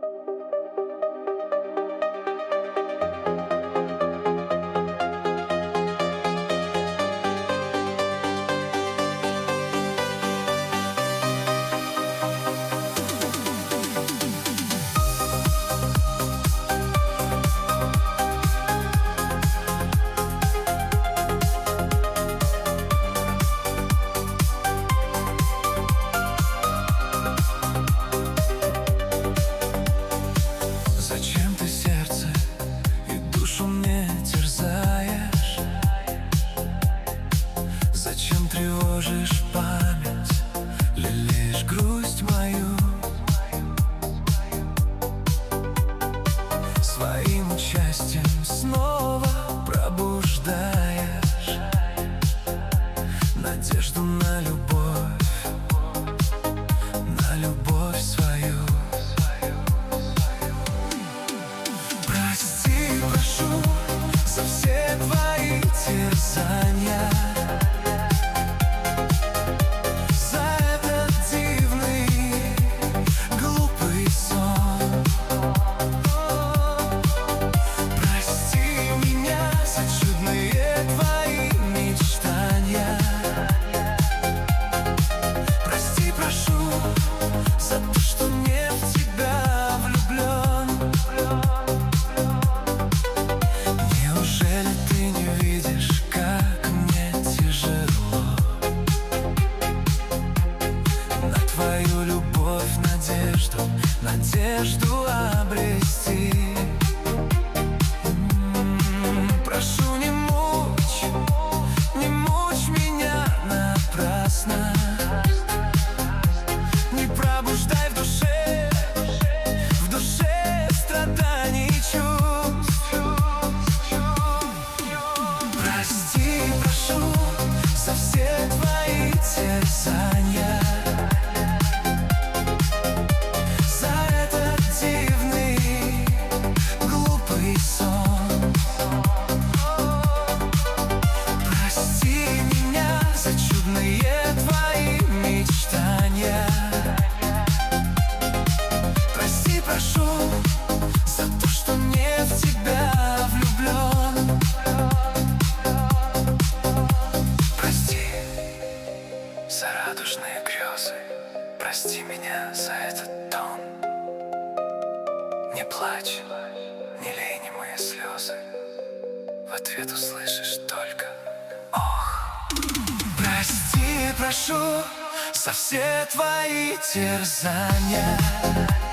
Зачем ты сердце и душу мне терзаешь? Зачем тревожишь память, лелеешь грусть мою? Своим участием снова пробуждаешь надежду на любовь свою. Прости, прошу за все твои терзания, за этот дивный, глупый сон. Прости меня за чудные твои мечтания. Прости, прошу за то, что не в тебя влюблен. Неужели ты не видишь, как мне тяжело на твою любовь, надежду обрести? Прошу, не мучь меня напрасно. Не пробуждай в душе страданий чувств. Прости, прошу за все твои терзания, за этот дивный, глупый сон. Прости меня за чудные твои мечтания. Прости, прошу за то, что не в тебя влюблен. Прости за радужные грезы, прости меня за этот тон. Не плачь, не лей немые слезы, в ответ услышишь только ох. Прости, прошу за все твои терзания,